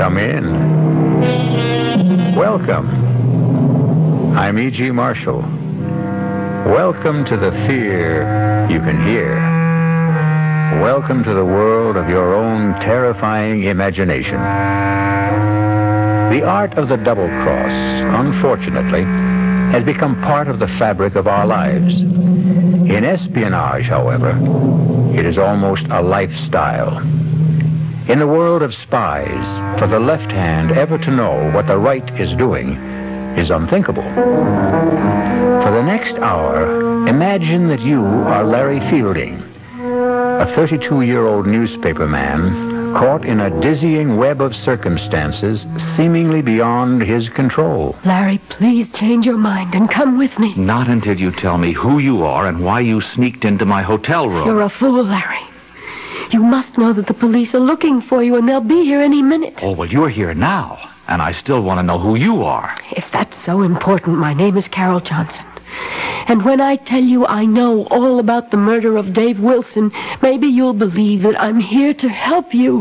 Come in. Welcome. I'm E.G. Marshall. Welcome to the fear you can hear. Welcome to the world of your own terrifying imagination. The art of the double cross, unfortunately, has become part of the fabric of our lives. In espionage, however, it is almost a lifestyle. In the world of spies, for the left hand ever to know what the right is doing is unthinkable. For the next hour, imagine that you are Larry Fielding, a 32-year-old newspaper man caught in a dizzying web of circumstances seemingly beyond his control. Larry, please change your mind and come with me. Not until you tell me who you are and why you sneaked into my hotel room. You're a fool, Larry. You must know that the police are looking for you and they'll be here any minute. Oh, well, you're here now, and I still want to know who you are. If that's so important, my name is Carol Johnson. And when I tell you I know all about the murder of Dave Wilson, maybe you'll believe that I'm here to help you.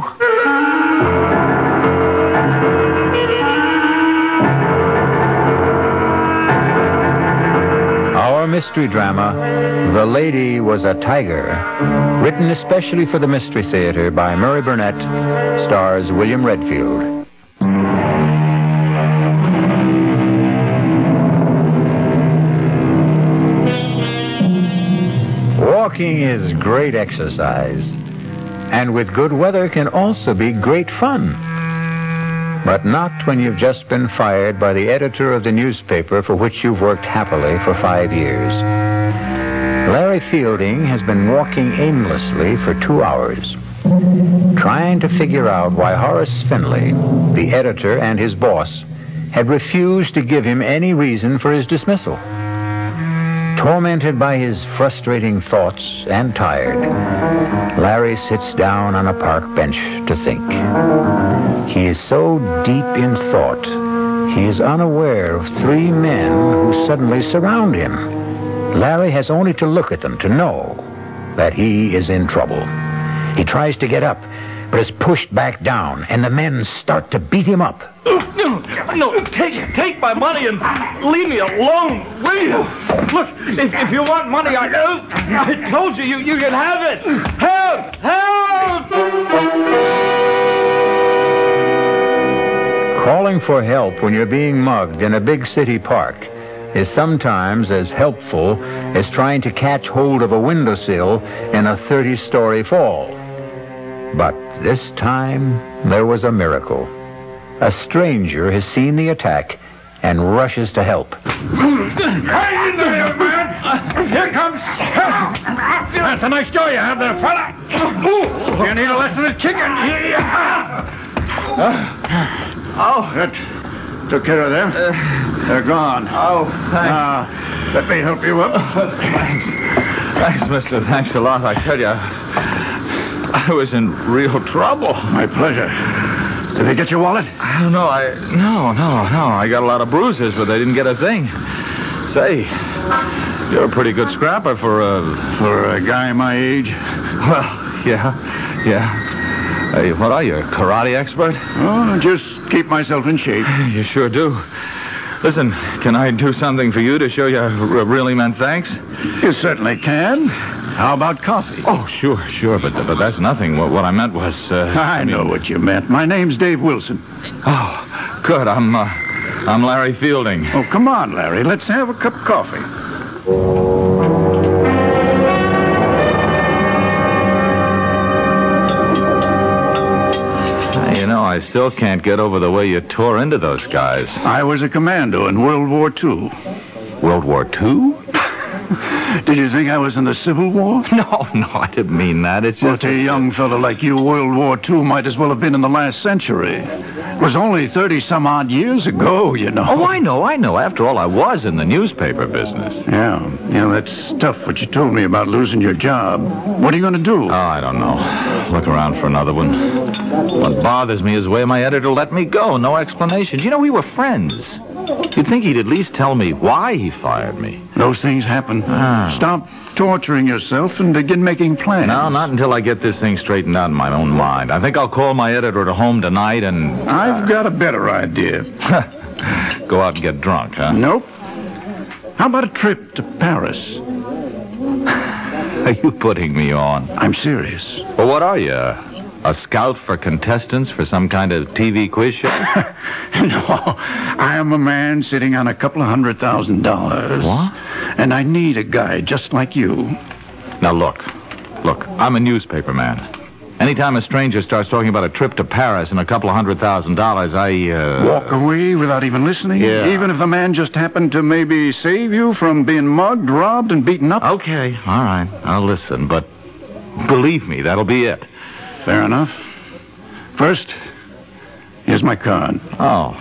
Our mystery drama, The Lady Was a Tiger, written especially for the Mystery Theater by Murray Burnett, stars William Redfield. Walking is great exercise, and with good weather can also be great fun. But not when you've just been fired by the editor of the newspaper for which you've worked happily for 5 years. Larry Fielding has been walking aimlessly for 2 hours, trying to figure out why Horace Finley, the editor and his boss, had refused to give him any reason for his dismissal. Tormented by his frustrating thoughts and tired, Larry sits down on a park bench to think. He is so deep in thought, he is unaware of 3 men who suddenly surround him. Larry has only to look at them to know that he is in trouble. He tries to get up, but is pushed back down, and the men start to beat him up. No, take my money and leave me alone, will you? Look, if you want money, I told you can have it. Help! Help! Calling for help when you're being mugged in a big city park is sometimes as helpful as trying to catch hold of a windowsill in a 30-story fall. But this time, there was a miracle. A stranger has seen the attack and rushes to help. Hang in there, man! Here comes help! That's a nice jaw you have there, fella. You need a lesson of chicken. Oh, that took care of them. They're gone. Oh, thanks. Let me help you up. Thanks. Thanks, mister. Thanks a lot. I tell you, I was in real trouble. My pleasure. Did they get your wallet? I don't know. No. I got a lot of bruises, but they didn't get a thing. Say, you're a pretty good scrapper for a guy my age. Well, yeah. Hey, what are you, a karate expert? Oh, just keep myself in shape. You sure do. Listen, can I do something for you to show you I really meant thanks? You certainly can. How about coffee? Oh, sure, but that's nothing. What I meant was... I know what you meant. My name's Dave Wilson. Oh, good. I'm Larry Fielding. Oh, come on, Larry. Let's have a cup of coffee. You know, I still can't get over the way you tore into those guys. I was a commando in World War II. World War II? Did you think I was in the Civil War? No, I didn't mean that. It's Well, just... to a young fellow like you, World War II might as well have been in the last century. It was only 30-some-odd years ago, you know. Oh, I know. After all, I was in the newspaper business. Yeah, that's tough what you told me about losing your job. What are you going to do? Oh, I don't know. Look around for another one. What bothers me is the way my editor let me go. No explanations. You know, we were friends. You'd think he'd at least tell me why he fired me. Those things happen. Stop torturing yourself and begin making plans. No, not until I get this thing straightened out in my own mind. I think I'll call my editor at home tonight and... I've got a better idea. Go out and get drunk, huh? Nope. How about a trip to Paris? Are you putting me on? I'm serious. Well, what are you? A scout for contestants for some kind of TV quiz show? No, I am a man sitting on a couple of $100,000. What? And I need a guy just like you. Now, look, I'm a newspaper man. Anytime a stranger starts talking about a trip to Paris and a couple of $100,000, I, Walk away without even listening? Yeah. Even if the man just happened to maybe save you from being mugged, robbed, and beaten up? Okay, all right, I'll listen, but believe me, that'll be it. Fair enough. First, here's my card. Oh,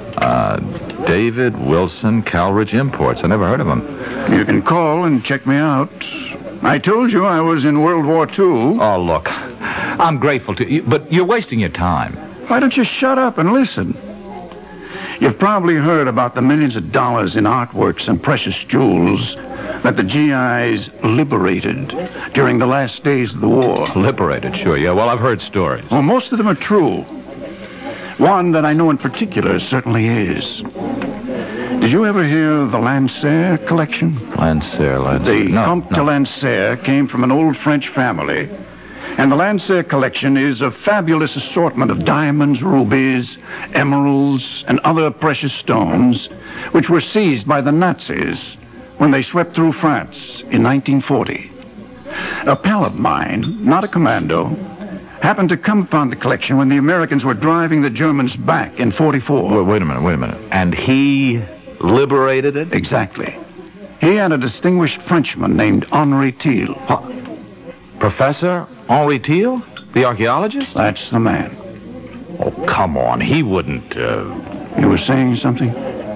David Wilson, Calridge Imports. I never heard of him. You can call and check me out. I told you I was in World War II. Oh, look, I'm grateful to you, but you're wasting your time. Why don't you shut up and listen? You've probably heard about the millions of dollars in artworks and precious jewels that the GIs liberated during the last days of the war. Liberated, sure, yeah. Well, I've heard stories. Well, most of them are true. One that I know in particular certainly is. Did you ever hear of the Lancer collection? Lancer. The Comte de Lancer came from an old French family. And the Lancer collection is a fabulous assortment of diamonds, rubies, emeralds, and other precious stones, which were seized by the Nazis when they swept through France in 1940. A pal of mine, not a commando, happened to come upon the collection when the Americans were driving the Germans back in 44. Wait a minute. And he liberated it? Exactly. He and a distinguished Frenchman named Henri Thiel. Professor Henri Thiel? The archaeologist? That's the man. Oh, come on. He wouldn't, You were saying something?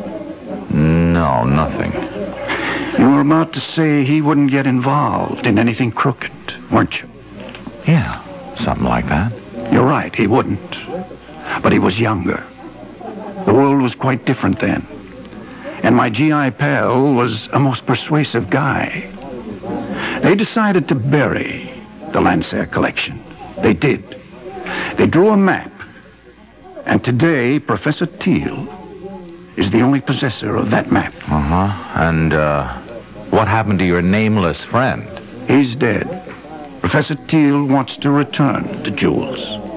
No, nothing. You were about to say he wouldn't get involved in anything crooked, weren't you? Yeah, something like that. You're right, he wouldn't. But he was younger. The world was quite different then. And my GI pal was a most persuasive guy. They decided to bury the Lancer collection. They did. They drew a map. And today, Professor Thiel is the only possessor of that map. And, what happened to your nameless friend? He's dead. Professor Thiel wants to return the jewels.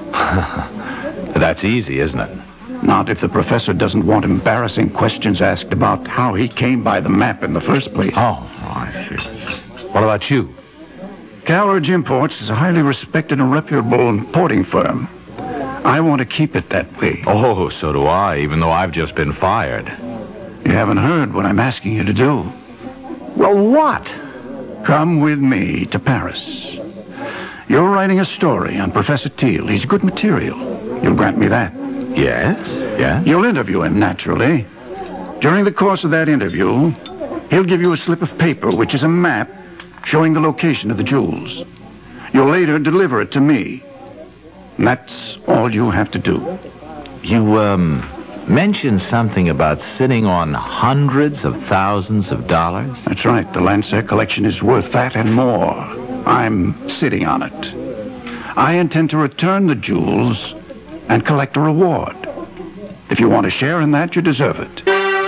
That's easy, isn't it? Not if the professor doesn't want embarrassing questions asked about how he came by the map in the first place. Oh, I see. What about you? Calridge Imports is a highly respected and reputable importing firm. I want to keep it that way. Oh, so do I, even though I've just been fired. You haven't heard what I'm asking you to do. Well, what? Come with me to Paris. You're writing a story on Professor Thiel. He's good material. You'll grant me that. Yes. You'll interview him, naturally. During the course of that interview, he'll give you a slip of paper, which is a map showing the location of the jewels. You'll later deliver it to me. And that's all you have to do. You, mentioned something about sitting on hundreds of thousands of dollars? That's right. The Lancer collection is worth that and more. I'm sitting on it. I intend to return the jewels and collect a reward. If you want to share in that, you deserve it.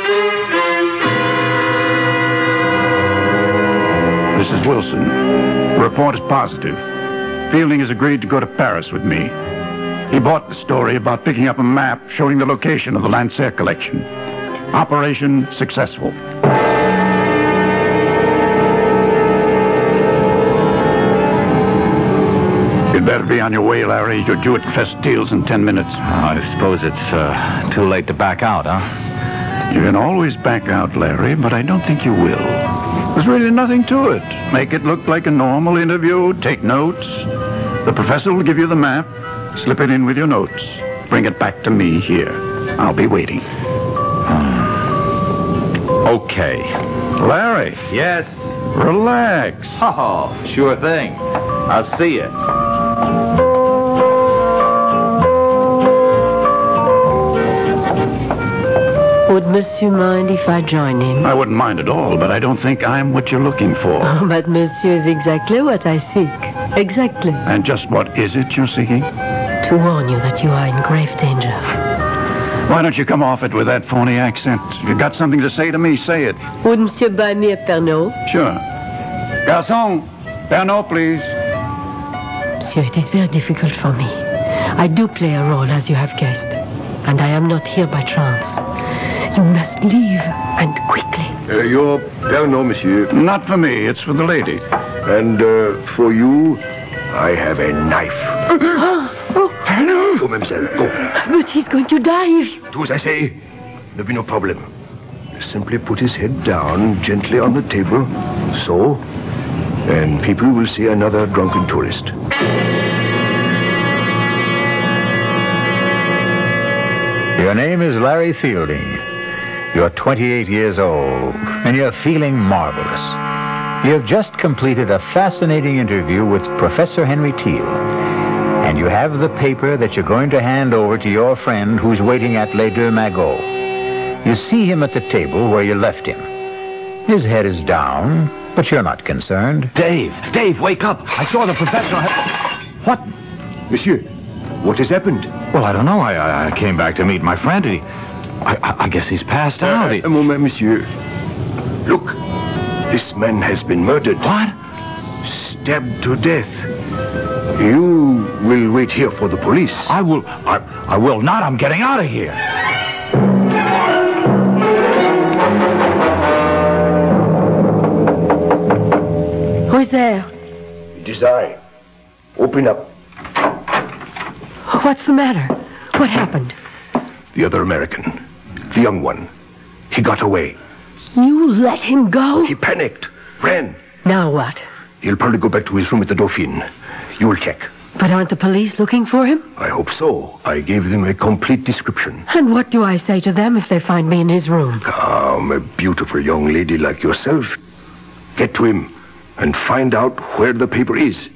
This is Wilson. The report is positive. Fielding has agreed to go to Paris with me. He bought the story about picking up a map showing the location of the Lancer collection. Operation successful. You'd better be on your way, Larry. You're due at Professor Thiel's in 10 minutes. I suppose it's too late to back out, huh? You can always back out, Larry, but I don't think you will. There's really nothing to it. Make it look like a normal interview. Take notes. The professor will give you the map. Slip it in with your notes. Bring it back to me here. I'll be waiting. Okay. Larry. Yes. Relax. Oh, sure thing. I'll see you. Would Monsieur mind if I join him? I wouldn't mind at all, but I don't think I'm what you're looking for. Oh, but Monsieur is exactly what I seek. Exactly. And just what is it you're seeking? To warn you that you are in grave danger. Why don't you come off it with that phony accent? If you got something to say to me, say it. Would Monsieur buy me a Pernod? Sure. Garçon, Pernod, please. Monsieur, it is very difficult for me. I do play a role, as you have guessed. And I am not here by chance. You must leave, and quickly. Your Pernod, monsieur. Not for me, it's for the lady. And for you, I have a knife. Go, mademoiselle, go. But he's going to die if... Do as I say. There'll be no problem. Simply put his head down gently on the table. So. And people will see another drunken tourist. Your name is Larry Fielding. You're 28 years old, and you're feeling marvelous. You've just completed a fascinating interview with Professor Henry Teal, and you have the paper that you're going to hand over to your friend who's waiting at Les Deux Magots. You see him at the table where you left him. His head is down, but you're not concerned. Dave, wake up. I saw the professor. What? Monsieur, what has happened? Well, I don't know. I came back to meet my friend. I guess he's passed out. A moment, monsieur. Look, this man has been murdered. What? Stabbed to death. You will wait here for the police. I will not. I'm getting out of here. Who's there? It is I. Open up. What's the matter? What happened? The other American. The young one. He got away. You let him go? He panicked. Ran. Now what? He'll probably go back to his room at the Dauphine. You will check. But aren't the police looking for him? I hope so. I gave them a complete description. And what do I say to them if they find me in his room? Calm, a beautiful young lady like yourself. Get to him and find out where the paper is.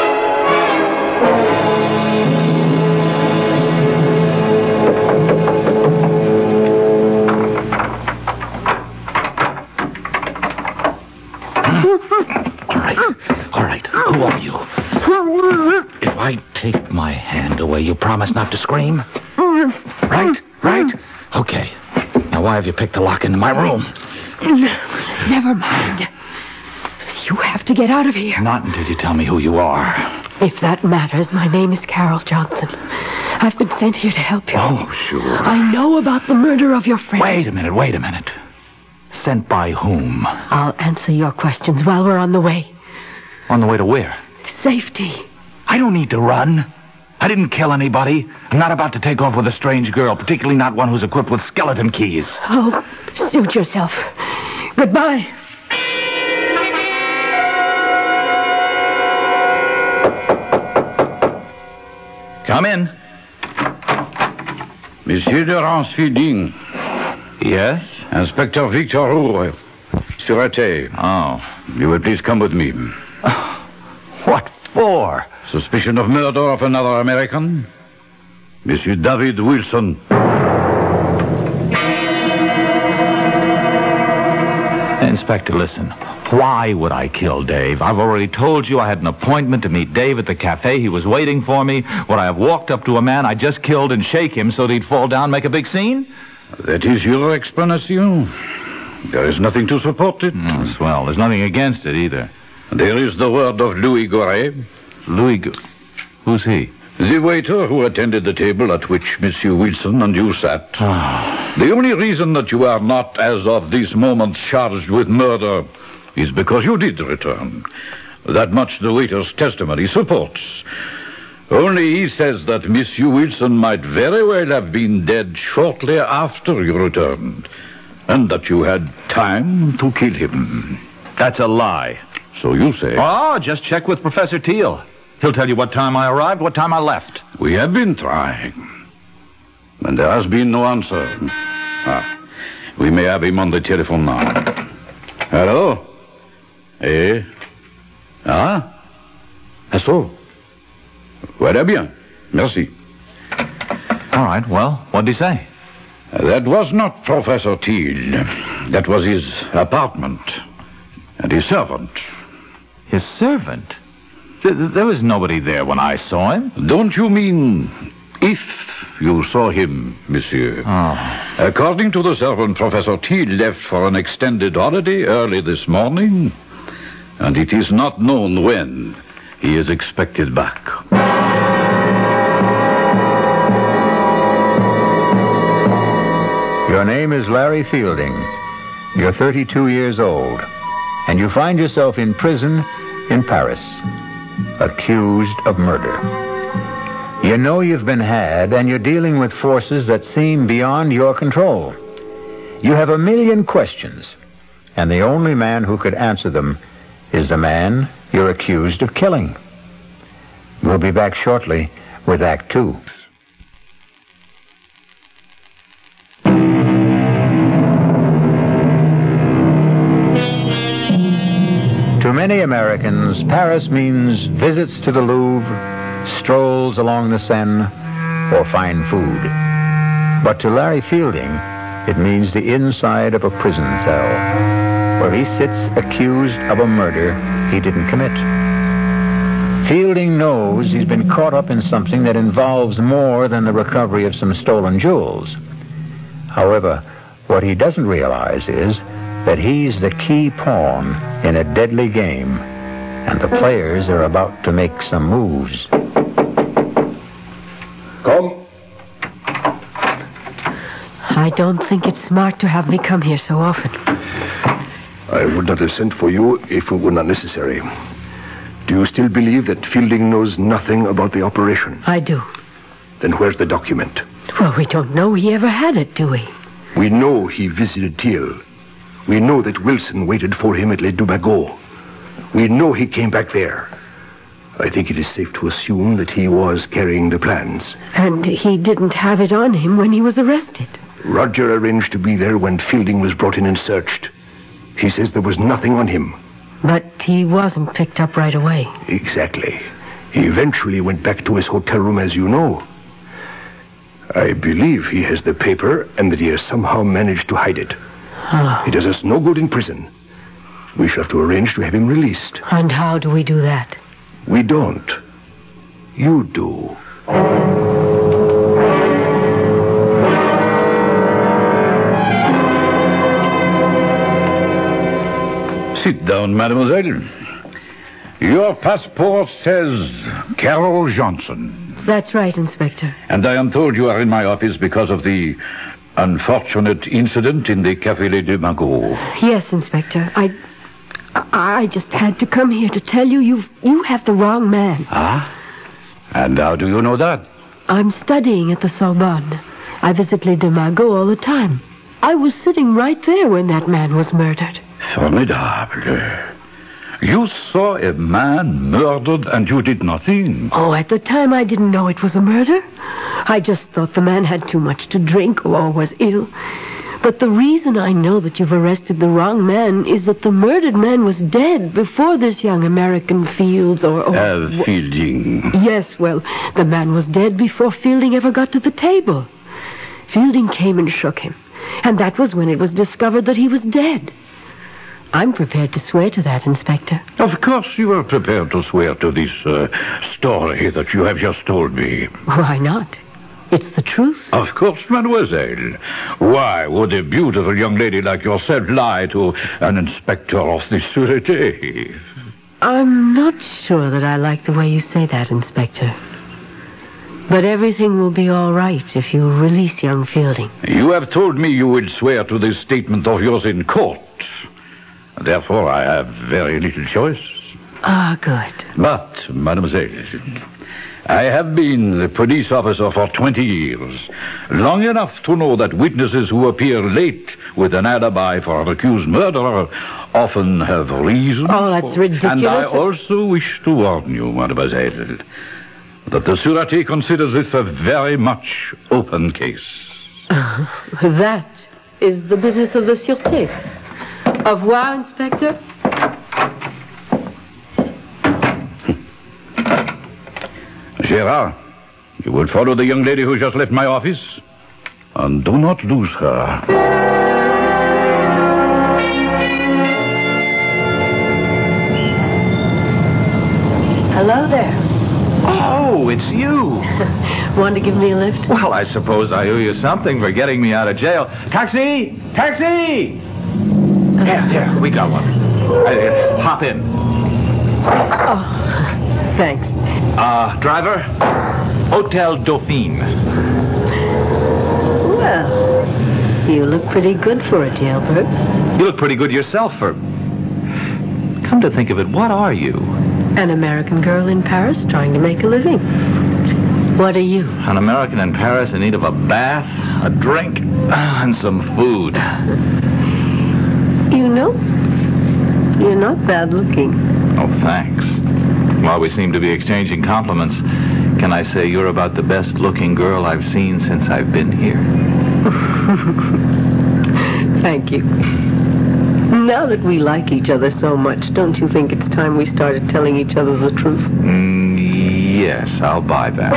All right. Who are you? If I take my hand away, you promise not to scream? Right? Okay. Now, why have you picked the lock into my room? Never mind. You have to get out of here. Not until you tell me who you are. If that matters, my name is Carol Johnson. I've been sent here to help you. Oh, sure. I know about the murder of your friend. Wait a minute. Sent by whom? I'll answer your questions while we're on the way. On the way to where? Safety. I don't need to run. I didn't kill anybody. I'm not about to take off with a strange girl, particularly not one who's equipped with skeleton keys. Oh, suit yourself. Goodbye. Come in. Monsieur de Ransfielding. Yes? Inspector Victor Roux. Sûreté. Oh. You will please come with me. What for? Suspicion of murder of another American? Monsieur David Wilson. Inspector, listen. Why would I kill Dave? I've already told you I had an appointment to meet Dave at the cafe. He was waiting for me. Would I have walked up to a man I just killed and shake him so that he'd fall down and make a big scene? That is your explanation. There is nothing to support it. Swell. There's nothing against it either. There is the word of Louis Goret. Who's he? The waiter who attended the table at which Monsieur Wilson and you sat. The only reason that you are not, as of this moment, charged with murder is because you did return. That much the waiter's testimony supports. Only he says that Monsieur Wilson might very well have been dead shortly after you returned, and that you had time to kill him. That's a lie. So you say. Oh, just check with Professor Teal. He'll tell you what time I arrived, what time I left. We have been trying, and there has been no answer. We may have him on the telephone now. Hello? Eh? So? Voilà bien. Merci. All right, well, what'd he say? That was not Professor Teal. That was his apartment. And his servant. His servant? There was nobody there when I saw him. Don't you mean if you saw him, monsieur? Oh. According to the servant, Professor Teal left for an extended holiday early this morning. And it is not known when he is expected back. Your name is Larry Fielding. You're 32 years old, and you find yourself in prison in Paris, accused of murder. You know you've been had, and you're dealing with forces that seem beyond your control. You have a million questions, and the only man who could answer them is the man you're accused of killing. We'll be back shortly with Act Two. To many Americans, Paris means visits to the Louvre, strolls along the Seine, or fine food. But to Larry Fielding, it means the inside of a prison cell, where he sits accused of a murder he didn't commit. Fielding knows he's been caught up in something that involves more than the recovery of some stolen jewels. However, what he doesn't realize is that he's the key pawn in a deadly game, and the players are about to make some moves. Come. I don't think it's smart to have me come here so often. I would not have sent for you if it were not necessary. Do you still believe that Fielding knows nothing about the operation? I do. Then where's the document? Well, we don't know he ever had it, do we? We know he visited Thiel. We know that Wilson waited for him at Les Dumagots. We know he came back there. I think it is safe to assume that he was carrying the plans. And he didn't have it on him when he was arrested. Roger arranged to be there when Fielding was brought in and searched. He says there was nothing on him. But he wasn't picked up right away. Exactly. He eventually went back to his hotel room, as you know. I believe he has the paper and that he has somehow managed to hide it. It does us no good in prison. We shall have to arrange to have him released. And how do we do that? We don't. You do. Sit down, mademoiselle. Your passport says Carol Johnson. That's right, Inspector. And I am told you are in my office because of the unfortunate incident in the Café Les Dumagots. Yes, Inspector. I just had to come here to tell you you have the wrong man. Ah? And how do you know that? I'm studying at the Sorbonne. I visit Les Dumagots all the time. I was sitting right there when that man was murdered. Formidable. You saw a man murdered and you did nothing. Oh, at the time I didn't know it was a murder. I just thought the man had too much to drink or was ill. But the reason I know that you've arrested the wrong man is that the murdered man was dead before this young American Fields or Fielding. Yes, well, the man was dead before Fielding ever got to the table. Fielding came and shook him, and that was when it was discovered that he was dead. I'm prepared to swear to that, Inspector. Of course you are prepared to swear to this story that you have just told me. Why not? It's the truth. Of course, mademoiselle. Why would a beautiful young lady like yourself lie to an inspector of the Sûreté? I'm not sure that I like the way you say that, Inspector. But everything will be all right if you release young Fielding. You have told me you will swear to this statement of yours in court. Therefore, I have very little choice. Ah, good. But, mademoiselle, I have been a police officer for 20 years, long enough to know that witnesses who appear late with an alibi for an accused murderer often have reason. Oh, that's ridiculous. And I also wish to warn you, mademoiselle, that the Sûreté considers this a very much open case. That is the business of the Sûreté. Au revoir, Inspector. Gérard, you will follow the young lady who just left my office? and do not lose her. Hello there. Oh, it's you. Want to give me a lift? Well, I suppose I owe you something for getting me out of jail. Taxi! Taxi! There, we got one. Hop in. Oh, thanks. Driver, Hotel Dauphine. Well, you look pretty good for a jailbird. You look pretty good yourself for... Come to think of it, what are you? An American girl in Paris trying to make a living. What are you? An American in Paris in need of a bath, a drink, and some food. You know, you're not bad looking. Oh, thanks. While we seem to be exchanging compliments, can I say you're about the best-looking girl I've seen since I've been here? Thank you. Now that we like each other so much, don't you think it's time we started telling each other the truth? Yes, I'll buy that.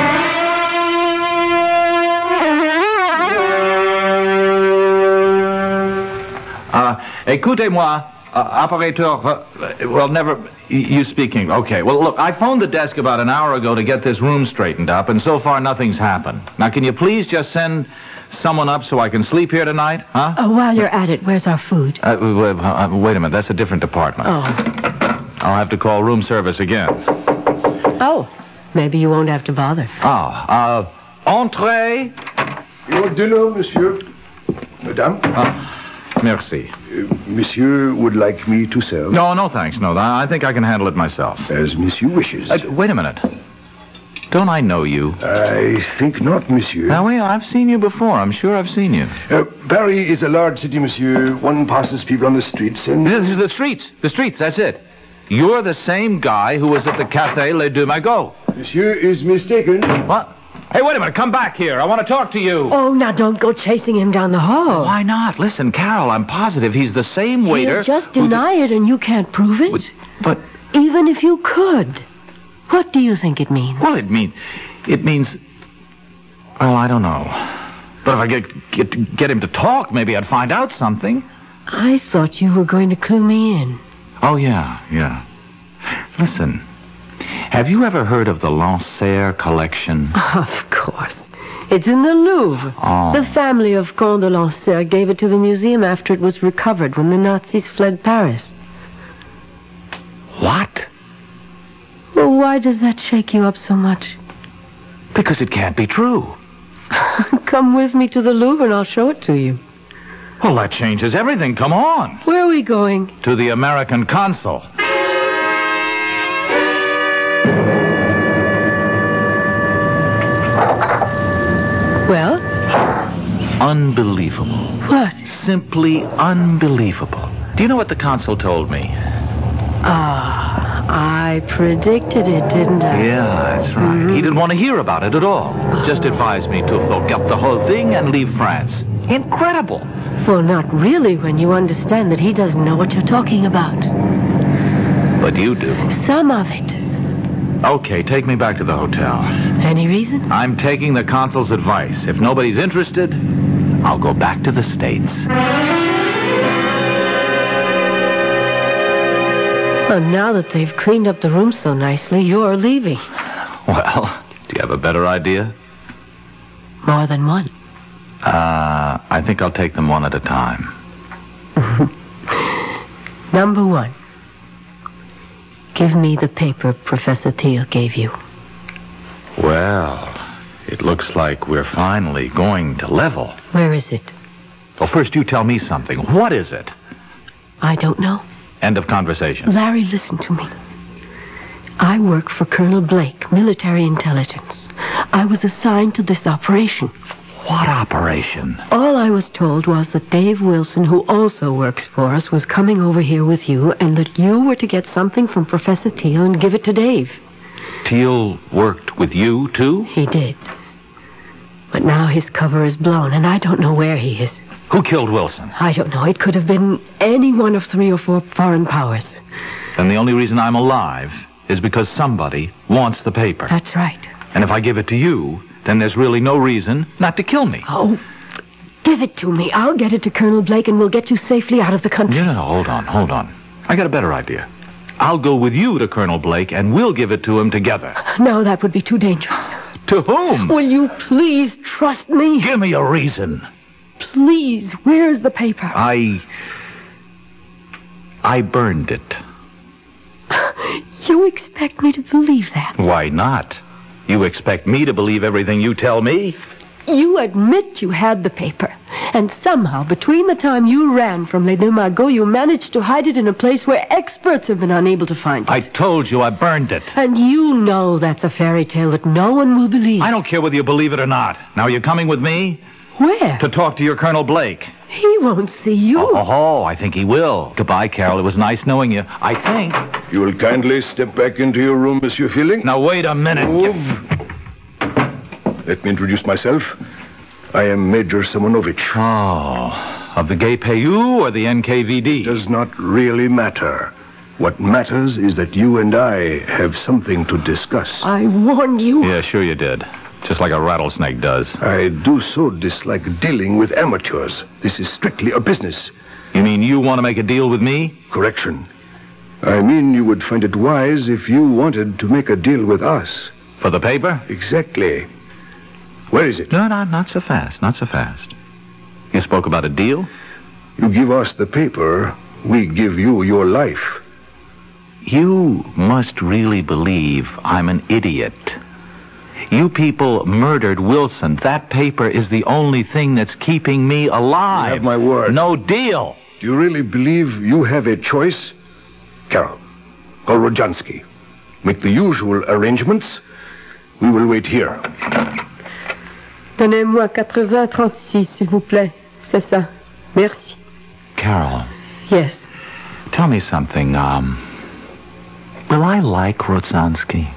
Écoutez-moi, operateur, well, never, you speaking. Okay, well, look, I phoned the desk about an hour ago to get this room straightened up, and so far nothing's happened. Now, can you please just send someone up so I can sleep here tonight, huh? Oh, while you're at it, where's our food? Wait a minute, that's a different department. Oh. I'll have to call room service again. Oh, maybe you won't have to bother. Entree. Your dinner, monsieur. Madame? Merci. Monsieur would like me to serve? No, thanks. No, I think I can handle it myself. As monsieur wishes. Wait a minute. Don't I know you? I think not, monsieur. Now, wait, I've seen you before. I'm sure I've seen you. Paris is a large city, monsieur. One passes people on the streets and... The streets, that's it. You're the same guy who was at the Café Les Deux Magots. Monsieur is mistaken. What? Hey, wait a minute. Come back here. I want to talk to you. Oh, now don't go chasing him down the hall. Why not? Listen, Carol, I'm positive he's the same waiter. He'll just deny it and you can't prove it. But... Even if you could, what do you think it means? Well, it means... Well, I don't know. But if I get him to talk, maybe I'd find out something. I thought you were going to clue me in. Oh, yeah. Listen, have you ever heard of the Lancer collection? Of course. It's in the Louvre. Oh. The family of Comte de Lancer gave it to the museum after it was recovered when the Nazis fled Paris. What? Well, why does that shake you up so much? Because it can't be true. Come with me to the Louvre and I'll show it to you. Well, that changes everything. Come on. Where are we going? To the American consul. Well? Unbelievable. What? Simply unbelievable. Do you know what the consul told me? I predicted it, didn't I? Yeah, that's right. Mm-hmm. He didn't want to hear about it at all. Just advised me to forget the whole thing and leave France. Incredible. Well, not really when you understand that he doesn't know what you're talking about. But you do. Some of it. Okay, take me back to the hotel. Any reason? I'm taking the consul's advice. If nobody's interested, I'll go back to the States. Well, now that they've cleaned up the room so nicely, you're leaving. Well, do you have a better idea? More than one. I think I'll take them one at a time. Number one. Give me the paper Professor Thiel gave you. Well, it looks like we're finally going to level. Where is it? Well, first you tell me something. What is it? I don't know. End of conversation. Larry, listen to me. I work for Colonel Blake, military intelligence. I was assigned to this operation. What operation? All I was told was that Dave Wilson, who also works for us, was coming over here with you, and that you were to get something from Professor Thiel and give it to Dave. Thiel worked with you, too? He did. But now his cover is blown, and I don't know where he is. Who killed Wilson? I don't know. It could have been any one of 3 or 4 foreign powers. Then the only reason I'm alive is because somebody wants the paper. That's right. And if I give it to you, then there's really no reason not to kill me. Oh, Give it to me. I'll get it to Colonel Blake and we'll get you safely out of the country. No, hold on. I got a better idea. I'll go with you to Colonel Blake, and we'll give it to him together. No, that would be too dangerous. To whom? Will you please trust me? Give me a reason. Please, where's the paper? I burned it. You expect me to believe that? Why not? You expect me to believe everything you tell me? You admit you had the paper, and somehow, between the time you ran from Les Deux Magots, you managed to hide it in a place where experts have been unable to find it. I told you I burned it. And you know that's a fairy tale that no one will believe. I don't care whether you believe it or not. Now, are you coming with me? Where? To talk to your Colonel Blake. He won't see you. Oh, I think he will. Goodbye, Carol. It was nice knowing you. I think. You will kindly step back into your room, Monsieur Fielding. Now, wait a minute. Move. Let me introduce myself. I am Major Simonovich. Oh, of the GPU or the NKVD? Does not really matter. What matters is that you and I have something to discuss. I warned you. Yeah, sure you did. Just like a rattlesnake does. I do so dislike dealing with amateurs. This is strictly a business. You mean you want to make a deal with me? Correction. I mean you would find it wise if you wanted to make a deal with us. For the paper? Exactly. Where is it? No, not so fast. Not so fast. You spoke about a deal? You give us the paper, we give you your life. You must really believe I'm an idiot. You people murdered Wilson. That paper is the only thing that's keeping me alive. You have my word. No deal. Do you really believe you have a choice? Carol, call Rodjansky. Make the usual arrangements. We will wait here. Donnez-moi 80-36, s'il vous plaît. C'est ça. Merci. Carol. Yes. Tell me something. Will I like Rodzansky?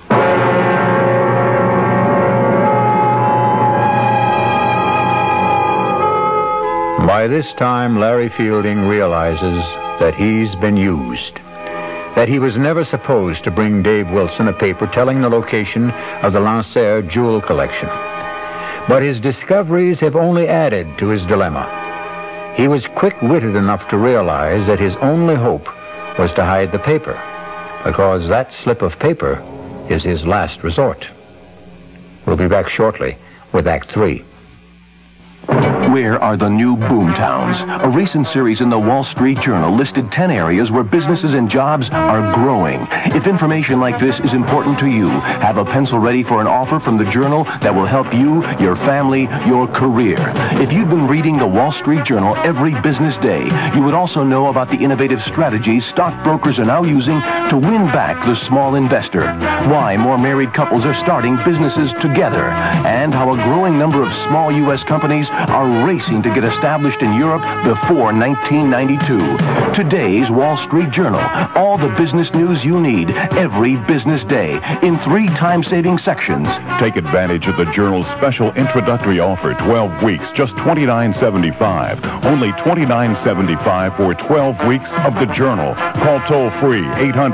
By this time, Larry Fielding realizes that he's been used. That he was never supposed to bring Dave Wilson a paper telling the location of the Lancer jewel collection. But his discoveries have only added to his dilemma. He was quick-witted enough to realize that his only hope was to hide the paper, because that slip of paper is his last resort. We'll be back shortly with Act 3. Where are the new boomtowns? A recent series in the Wall Street Journal listed 10 areas where businesses and jobs are growing. If information like this is important to you, have a pencil ready for an offer from the Journal that will help you, your family, your career. If you've been reading the Wall Street Journal every business day, you would also know about the innovative strategies stockbrokers are now using to win back the small investor, why more married couples are starting businesses together, and how a growing number of small U.S. companies are racing to get established in Europe before 1992. Today's Wall Street Journal. All the business news you need every business day in 3 time-saving sections. Take advantage of the Journal's special introductory offer, 12 weeks, just $29.75. Only $29.75 for 12 weeks of the Journal. Call toll-free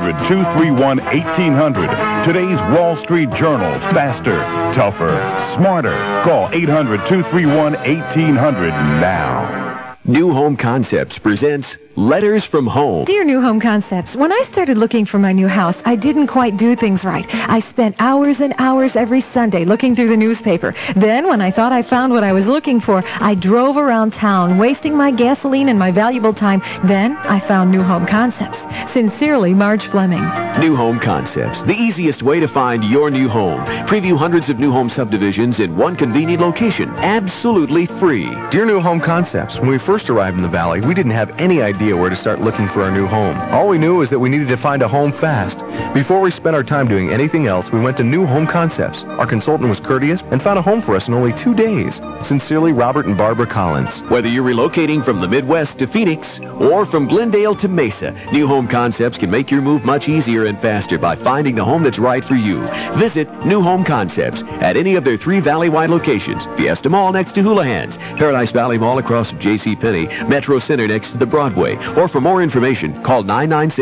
800-231-1800. Today's Wall Street Journal. Faster, tougher, smarter. Call 800-231-1800 now. New Home Concepts presents Letters from Home. Dear New Home Concepts, when I started looking for my new house, I didn't quite do things right. I spent hours and hours every Sunday looking through the newspaper. Then, when I thought I found what I was looking for, I drove around town, wasting my gasoline and my valuable time. Then, I found New Home Concepts. Sincerely, Marge Fleming. New Home Concepts, the easiest way to find your new home. Preview hundreds of new home subdivisions in one convenient location, absolutely free. Dear New Home Concepts, when we first arrived in the Valley, we didn't have any idea where to start looking for our new home. All we knew was that we needed to find a home fast. Before we spent our time doing anything else, we went to New Home Concepts. Our consultant was courteous and found a home for us in only 2 days. Sincerely, Robert and Barbara Collins. Whether you're relocating from the Midwest to Phoenix or from Glendale to Mesa, New Home Concepts can make your move much easier and faster by finding the home that's right for you. Visit New Home Concepts at any of their 3 Valley-wide locations. Fiesta Mall next to Houlihan's, Paradise Valley Mall across from JCPenney, Metro Center next to the Broadway, or for more information, call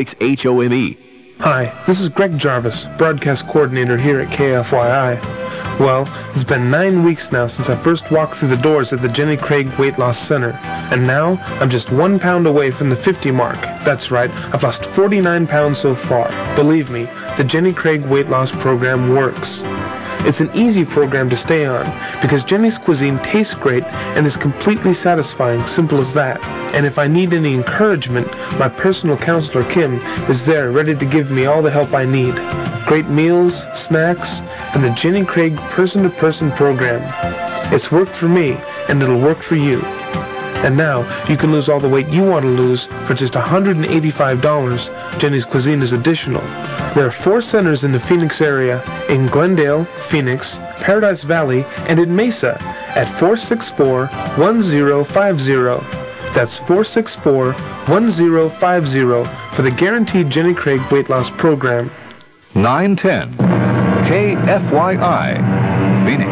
996-HOME. Hi, this is Greg Jarvis, broadcast coordinator here at KFYI. Well, it's been 9 weeks now since I first walked through the doors at the Jenny Craig Weight Loss Center. And now, I'm just 1 pound away from the 50 mark. That's right, I've lost 49 pounds so far. Believe me, the Jenny Craig Weight Loss Program works. It's an easy program to stay on because Jenny's cuisine tastes great and is completely satisfying, simple as that. And if I need any encouragement, my personal counselor, Kim, is there ready to give me all the help I need. Great meals, snacks, and the Jenny Craig person-to-person program. It's worked for me, and it'll work for you. And now, you can lose all the weight you want to lose for just $185. Jenny's cuisine is additional. There are 4 centers in the Phoenix area, in Glendale, Phoenix, Paradise Valley, and in Mesa at 464-1050. That's 464-1050 for the guaranteed Jenny Craig Weight Loss Program. 910 KFYI, Phoenix.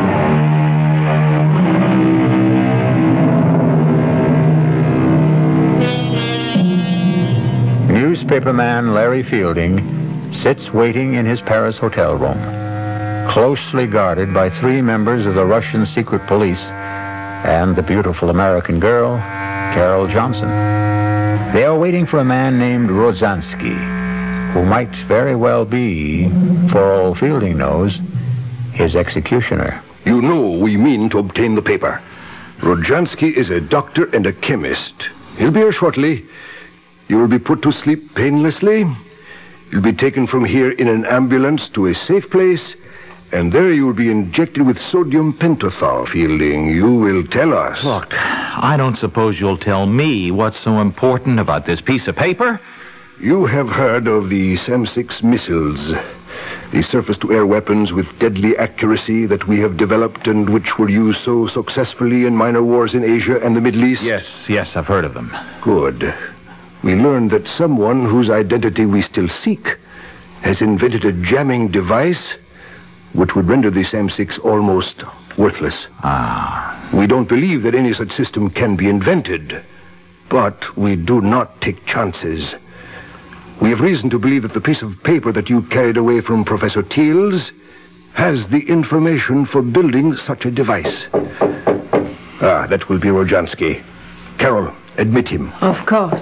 Newspaperman Larry Fielding sits waiting in his Paris hotel room, closely guarded by 3 members of the Russian secret police and the beautiful American girl, Carol Johnson. They are waiting for a man named Rodzansky, who might very well be, for all Fielding knows, his executioner. You know we mean to obtain the paper. Rodzansky is a doctor and a chemist. He'll be here shortly. You will be put to sleep painlessly. You'll be taken from here in an ambulance to a safe place, and there you will be injected with sodium pentothal, Fielding. You will tell us. Look, I don't suppose you'll tell me what's so important about this piece of paper? You have heard of the SAM-6 missiles, the surface-to-air weapons with deadly accuracy that we have developed and which were used so successfully in minor wars in Asia and the Middle East? Yes, I've heard of them. Good. We learned that someone whose identity we still seek has invented a jamming device which would render the SAM-6 almost worthless. We don't believe that any such system can be invented, but we do not take chances. We have reason to believe that the piece of paper that you carried away from Professor Teals has the information for building such a device. That will be Rodzansky. Carol, admit him. Of course.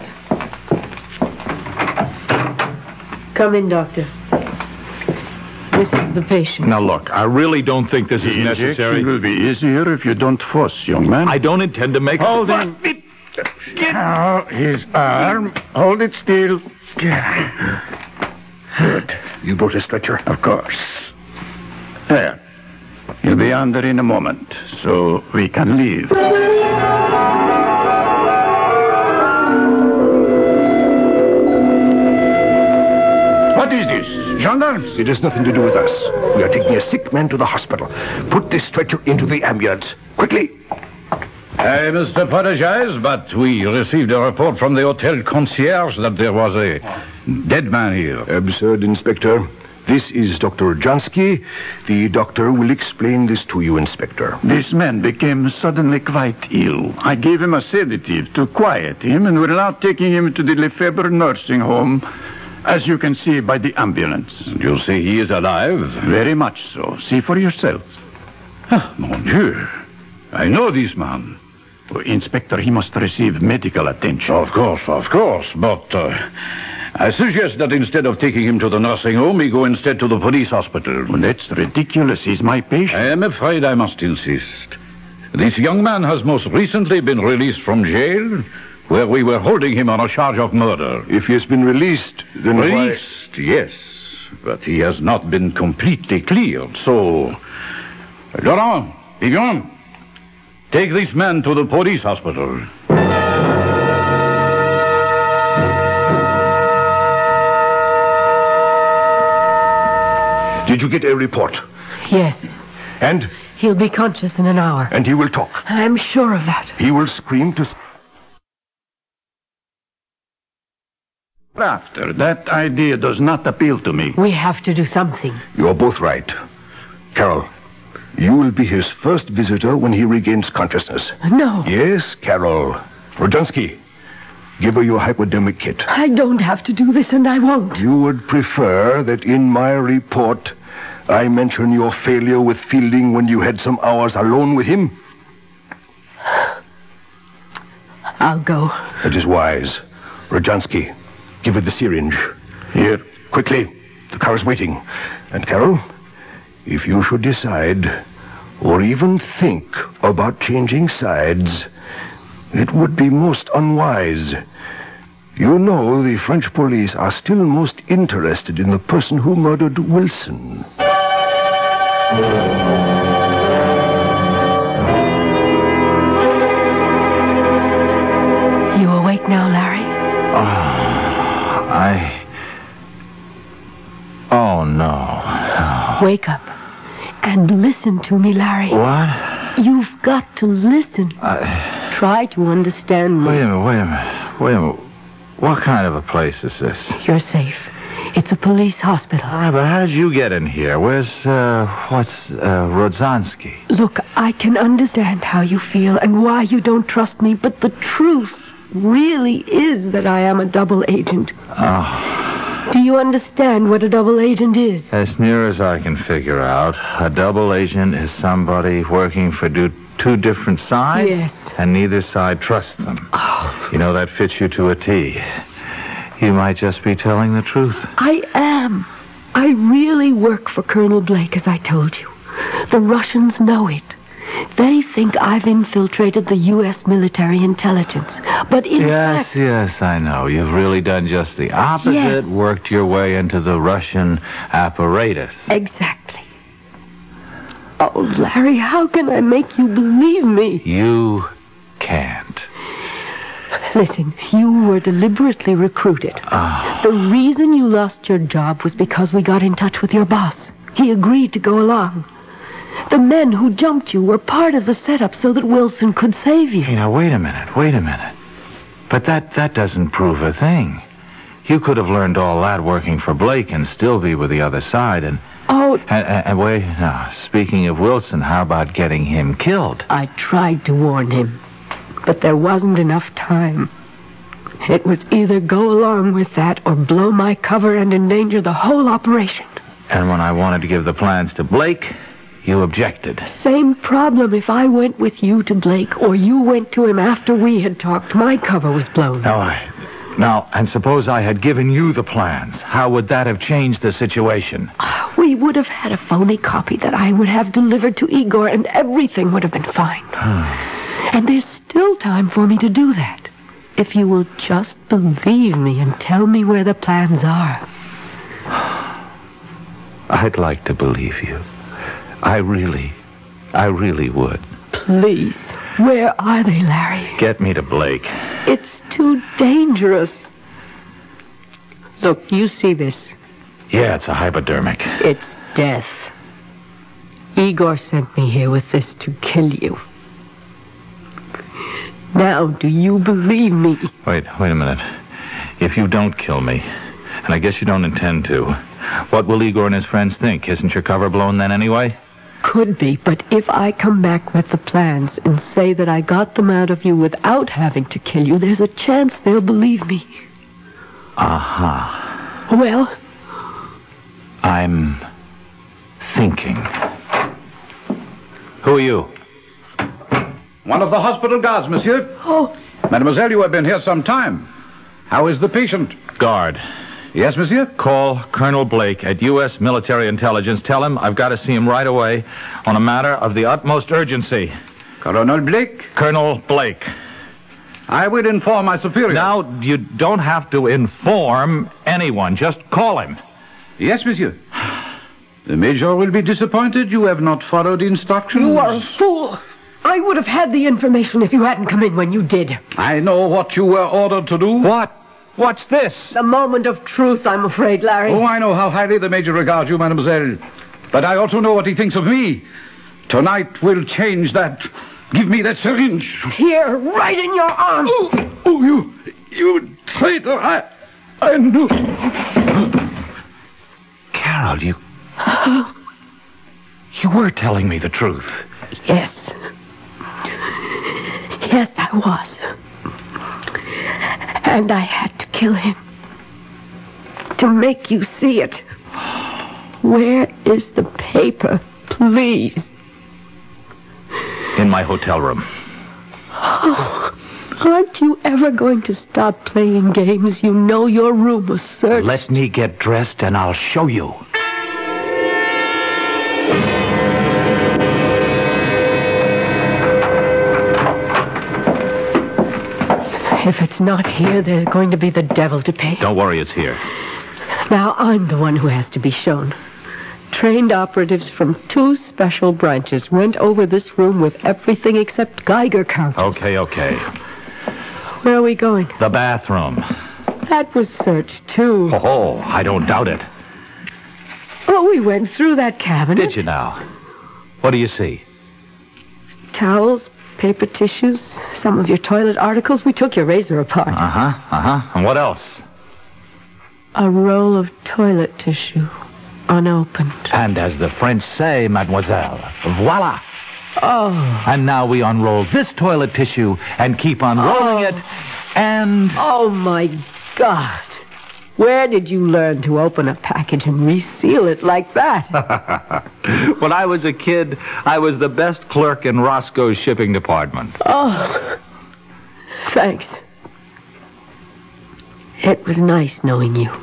Come in, Doctor. This is the patient. Now, look, I really don't think this is necessary. It will be easier if you don't fuss, young man. I don't intend to make... Hold him. Now, his arm. Hold it still. Good. You brought a stretcher? Of course. There. He'll be under in a moment, so we can leave. What is this? Gendarmes? It has nothing to do with us. We are taking a sick man to the hospital. Put this stretcher into the ambulance. Quickly. I must apologize, but we received a report from the hotel concierge that there was a dead man here. Absurd, Inspector. This is Dr. Rodzansky. The doctor will explain this to you, Inspector. This man became suddenly quite ill. I gave him a sedative to quiet him, and we're now taking him to the Lefebvre nursing home, as you can see by the ambulance. You say he is alive? Very much so. See for yourself. Mon Dieu. I know this man. Inspector, he must receive medical attention. Of course. But I suggest that instead of taking him to the nursing home, he go instead to the police hospital. Well, that's ridiculous. He's my patient. I am afraid I must insist. This young man has most recently been released from jail, where we were holding him on a charge of murder. If he has been released, then Released, yes. But he has not been completely cleared, so... Laurent, Pigon, take this man to the police hospital. Did you get a report? Yes. And? He'll be conscious in an hour. And he will talk? I'm sure of that. He will scream to... After, that idea does not appeal to me. We have to do something. You're both right. Carol, you will be his first visitor when he regains consciousness. No. Yes, Carol. Rodzansky, give her your hypodermic kit. I don't have to do this, and I won't. You would prefer that in my report I mention your failure with Fielding when you had some hours alone with him? I'll go. That is wise. Rodzansky, give her the syringe. Here, quickly. The car is waiting. And Carol, if you should decide, or even think about changing sides, it would be most unwise. You know the French police are still most interested in the person who murdered Wilson. You awake now, Larry? Oh, no. Wake up and listen to me, Larry. What? You've got to listen. Try to understand me. Wait a minute. What kind of a place is this? You're safe. It's a police hospital. All right, but how did you get in here? Where's, Rodzansky? Look, I can understand how you feel and why you don't trust me, but the truth really is that I am a double agent. Oh. Do you understand what a double agent is? As near as I can figure out, a double agent is somebody working for two different sides. Yes. And neither side trusts them. Oh. You know, that fits you to a T. You might just be telling the truth. I am. I really work for Colonel Blake, as I told you. The Russians know it. They think I've infiltrated the U.S. military intelligence. But in fact... Yes, I know. You've really done just the opposite. Yes. Worked your way into the Russian apparatus. Exactly. Oh, Larry, how can I make you believe me? You can't. Listen, you were deliberately recruited. The reason you lost your job was because we got in touch with your boss. He agreed to go along. The men who jumped you were part of the setup so that Wilson could save you. Hey, now, wait a minute. But that doesn't prove a thing. You could have learned all that working for Blake and still be with the other side and... Oh... And wait, now, speaking of Wilson, how about getting him killed? I tried to warn him, but there wasn't enough time. It was either go along with that or blow my cover and endanger the whole operation. And when I wanted to give the plans to Blake, you objected. Same problem if I went with you to Blake or you went to him after we had talked. My cover was blown. Now, and suppose I had given you the plans. How would that have changed the situation? We would have had a phony copy that I would have delivered to Igor, and everything would have been fine. And there's still time for me to do that. If you will just believe me and tell me where the plans are. I'd like to believe you. I really would. Please. Where are they, Larry? Get me to Blake. It's too dangerous. Look, you see this? Yeah, it's a hypodermic. It's death. Igor sent me here with this to kill you. Now, do you believe me? Wait a minute. If you don't kill me, and I guess you don't intend to, what will Igor and his friends think? Isn't your cover blown then anyway? Could be, but if I come back with the plans and say that I got them out of you without having to kill you, there's a chance they'll believe me. Well? I'm thinking. Who are you? One of the hospital guards, monsieur. Oh. Mademoiselle, you have been here some time. How is the patient? Guard. Yes, monsieur? Call Colonel Blake at U.S. Military Intelligence. Tell him I've got to see him right away on a matter of the utmost urgency. Colonel Blake? Colonel Blake. I will inform my superior. Now, you don't have to inform anyone. Just call him. Yes, monsieur. The major will be disappointed you have not followed instructions. You are a fool. I would have had the information if you hadn't come in when you did. I know what you were ordered to do. What? What's this? The moment of truth, I'm afraid, Larry. Oh, I know how highly the major regards you, mademoiselle. But I also know what he thinks of me. Tonight will change that. Give me that syringe. Here, right in your arm. Oh, you traitor. I knew. Carol, you were telling me the truth. Yes. Yes, I was. And I had to kill him. To make you see it. Where is the paper? Please. In my hotel room. Oh, aren't you ever going to stop playing games? You know your room was searched. Let me get dressed and I'll show you. If it's not here, there's going to be the devil to pay. Don't worry, it's here. Now, I'm the one who has to be shown. Trained operatives from 2 special branches went over this room with everything except Geiger counters. Okay. Where are we going? The bathroom. That was searched, too. Oh, I don't doubt it. Oh, we went through that cabinet. Did you now? What do you see? Towels, paper tissues, some of your toilet articles. We took your razor apart. And what else? A roll of toilet tissue, unopened. And as the French say, mademoiselle, voila. Oh. And now we unroll this toilet tissue and keep unrolling it, and... Oh, my God. Where did you learn to open a package and reseal it like that? When I was a kid, I was the best clerk in Roscoe's shipping department. Oh, thanks. It was nice knowing you.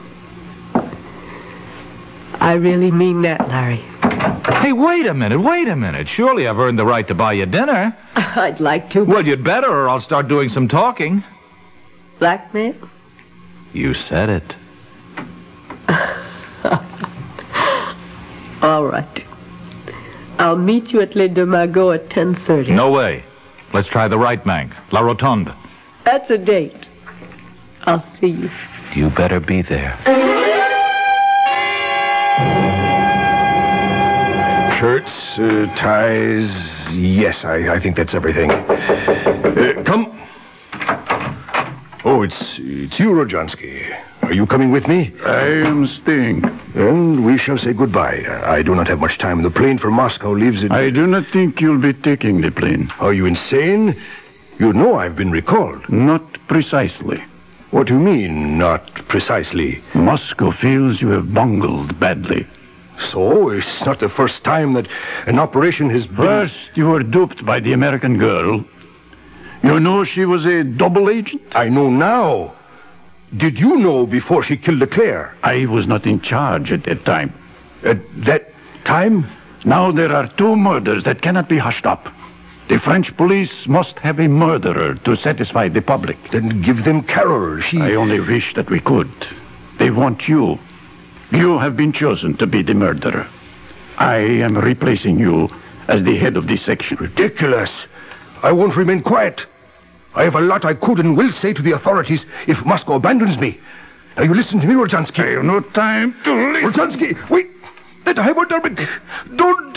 I really mean that, Larry. Hey, wait a minute. Surely I've earned the right to buy you dinner. I'd like to. Well, you'd better, or I'll start doing some talking. Blackmail? You said it. All right. I'll meet you at Les Deux Magots at 10:30. No way. Let's try the right bank, La Rotonde. That's a date. I'll see you. You better be there. Shirts, ties. Yes, I think that's everything. Come. Oh, it's you, Rodzansky. Are you coming with me? I am staying. And we shall say goodbye. I do not have much time. The plane for Moscow leaves in... I do not think you'll be taking the plane. Are you insane? You know I've been recalled. Not precisely. What do you mean, not precisely? Moscow feels you have bungled badly. So, it's not the first time that an operation has been... First, you were duped by the American girl. You know she was a double agent? I know now. Did you know before she killed Leclerc? I was not in charge at that time. At that time? Now there are 2 murders that cannot be hushed up. The French police must have a murderer to satisfy the public. Then give them Carol. I only wish that we could. They want you. You have been chosen to be the murderer. I am replacing you as the head of this section. Ridiculous. I won't remain quiet. I have a lot I could and will say to the authorities if Moscow abandons me. Now you listen to me, Rodzansky. I have no time to listen. Rodzansky, wait. That hypodermic. Don't...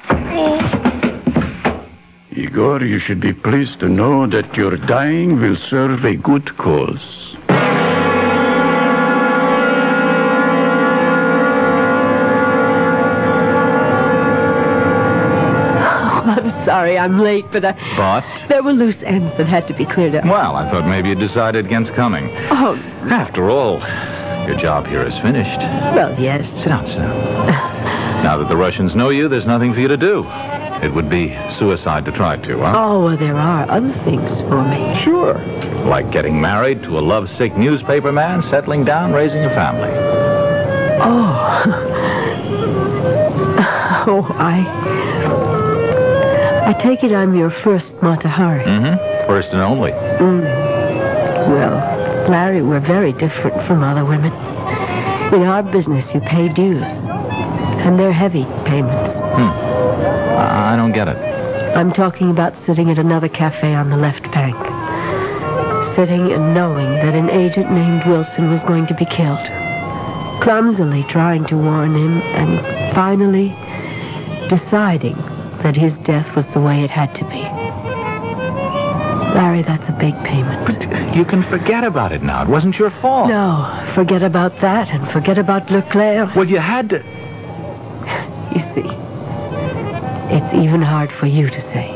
Oh. Igor, you should be pleased to know that your dying will serve a good cause. I'm sorry I'm late, but there were loose ends that had to be cleared up. Well, I thought maybe you decided against coming. Oh. After all, your job here is finished. Well, yes. Sit down. Now that the Russians know you, there's nothing for you to do. It would be suicide to try to, huh? Oh, well, there are other things for me. Sure. Like getting married to a lovesick newspaper man, settling down, raising a family. I take it I'm your first Matahari. Mm-hmm. First and only. Well, Larry, we're very different from other women. In our business, you pay dues. And they're heavy payments. I don't get it. I'm talking about sitting at another cafe on the left bank. Sitting and knowing that an agent named Wilson was going to be killed. Clumsily trying to warn him, and finally deciding that his death was the way it had to be. Larry, that's a big payment. But you can forget about it now. It wasn't your fault. No, forget about that and forget about Leclerc. Well, you had to... You see, it's even hard for you to say.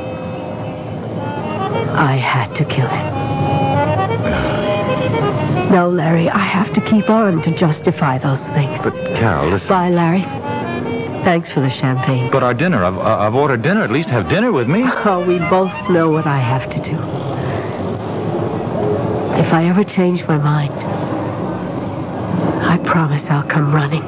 I had to kill him. No, Larry, I have to keep on to justify those things. But, Carol, listen... Bye, Larry. Thanks for the champagne. But our dinner, I've ordered dinner. At least have dinner with me. Oh, we both know what I have to do. If I ever change my mind, I promise I'll come running.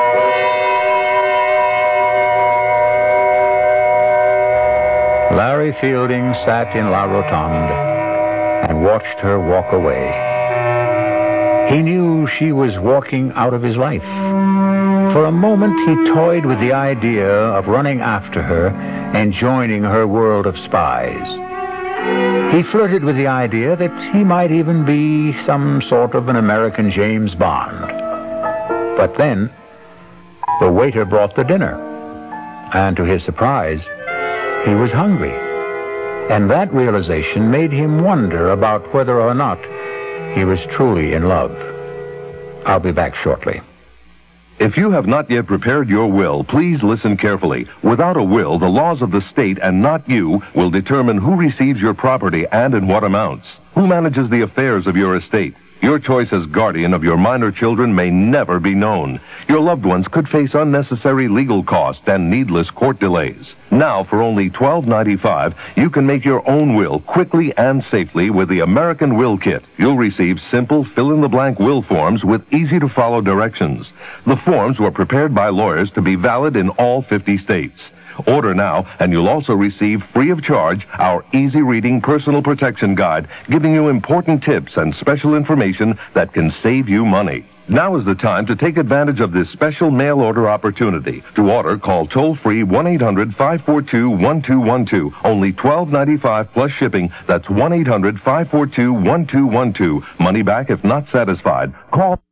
Larry Fielding sat in La Rotonde and watched her walk away. He knew she was walking out of his life. For a moment, he toyed with the idea of running after her and joining her world of spies. He flirted with the idea that he might even be some sort of an American James Bond. But then, the waiter brought the dinner, and to his surprise, he was hungry. And that realization made him wonder about whether or not he was truly in love. I'll be back shortly. If you have not yet prepared your will, please listen carefully. Without a will, the laws of the state and not you will determine who receives your property and in what amounts. Who manages the affairs of your estate? Your choice as guardian of your minor children may never be known. Your loved ones could face unnecessary legal costs and needless court delays. Now, for only $12.95, you can make your own will quickly and safely with the American Will Kit. You'll receive simple fill-in-the-blank will forms with easy-to-follow directions. The forms were prepared by lawyers to be valid in all 50 states. Order now, and you'll also receive free of charge our easy-reading personal protection guide, giving you important tips and special information that can save you money. Now is the time to take advantage of this special mail order opportunity. To order, call toll-free 1-800-542-1212. Only $12.95 plus shipping. That's 1-800-542-1212. Money back if not satisfied. Call...